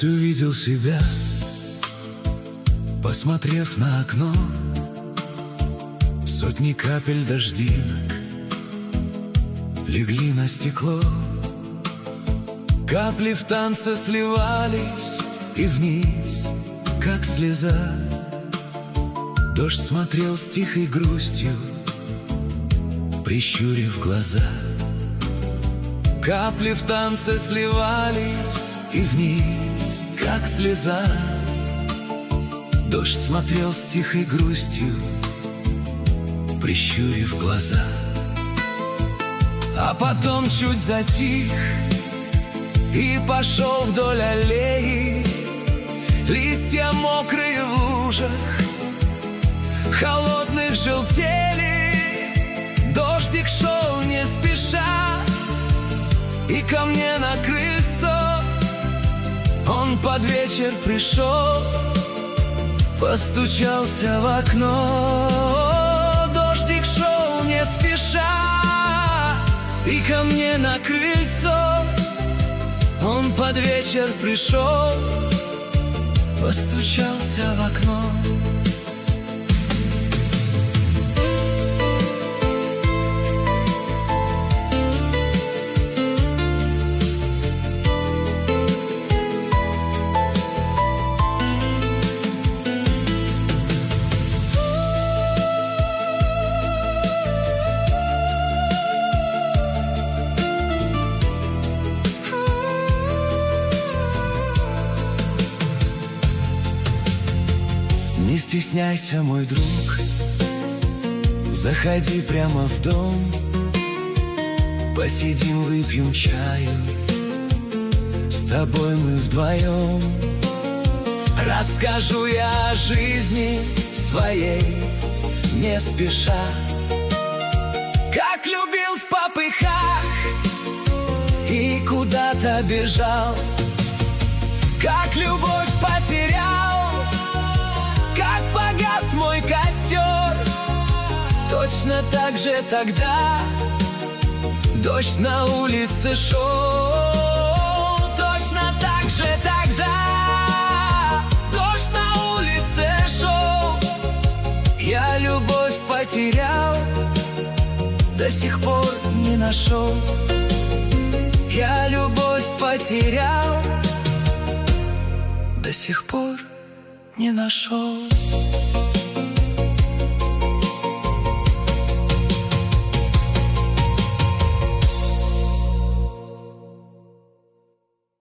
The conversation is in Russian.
Однажды увидел себя, посмотрев на окно. Сотни капель дождинок легли на стекло. Капли в танце сливались и вниз, как слеза. Дождь смотрел с тихой грустью, прищурив глаза. Капли в танце сливались и вниз, как слеза. Дождь смотрел с тихой грустью, прищурив глаза. А потом чуть затих и пошел вдоль аллеи. Листья мокрые в лужах холодных желтели. Дождик шел не спеша, и ко мне на крыльцо он под вечер пришел, постучался в окно. Дождик шел не спеша, и ко мне на крыльцо он под вечер пришел, постучался в окно. Не стесняйся, мой друг, заходи прямо в дом. Посидим, выпьем чаю, с тобой мы вдвоем. Расскажу я о жизни своей, не спеша, как любил в попыхах и куда-то бежал, как любовь потерял, как погас мой костер. Точно так же тогда дождь на улице шел. Точно так же тогда дождь на улице шел. Я любовь потерял, до сих пор не нашел. Я любовь потерял, до сих пор не нашел.